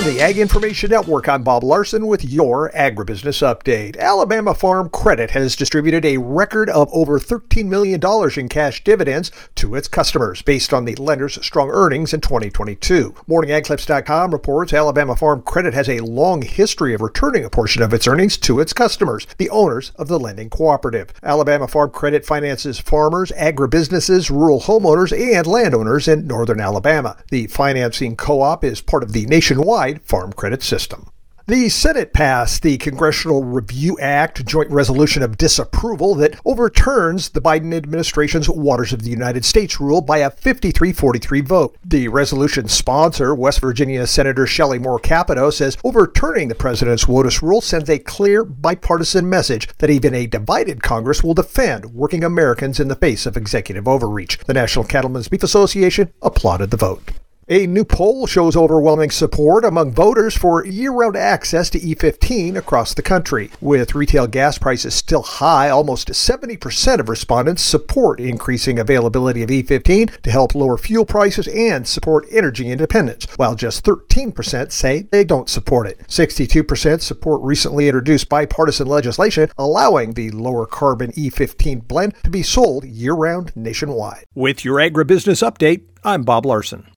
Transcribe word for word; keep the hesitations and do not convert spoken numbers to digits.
From the Ag Information Network, I'm Bob Larson with your Agribusiness Update. Alabama Farm Credit has distributed a record of over thirteen million dollars in cash dividends to its customers based on the lender's strong earnings in twenty twenty-two. morning ag clips dot com reports Alabama Farm Credit has a long history of returning a portion of its earnings to its customers, the owners of the lending cooperative. Alabama Farm Credit finances farmers, agribusinesses, rural homeowners, and landowners in northern Alabama. The financing co-op is part of the nationwide Farm Credit System. The Senate passed the Congressional Review Act joint resolution of disapproval that overturns the Biden administration's Waters of the United States rule by a fifty-three forty-three vote. The resolution sponsor, West Virginia Senator Shelley Moore Capito, says overturning the president's WOTUS rule sends a clear bipartisan message that even a divided Congress will defend working Americans in the face of executive overreach. The National Cattlemen's Beef Association applauded the vote. A new poll shows overwhelming support among voters for year-round access to E fifteen across the country. With retail gas prices still high, almost seventy percent of respondents support increasing availability of E fifteen to help lower fuel prices and support energy independence, while just thirteen percent say they don't support it. sixty-two percent support recently introduced bipartisan legislation allowing the lower carbon E fifteen blend to be sold year-round nationwide. With your Agribusiness Update, I'm Bob Larson.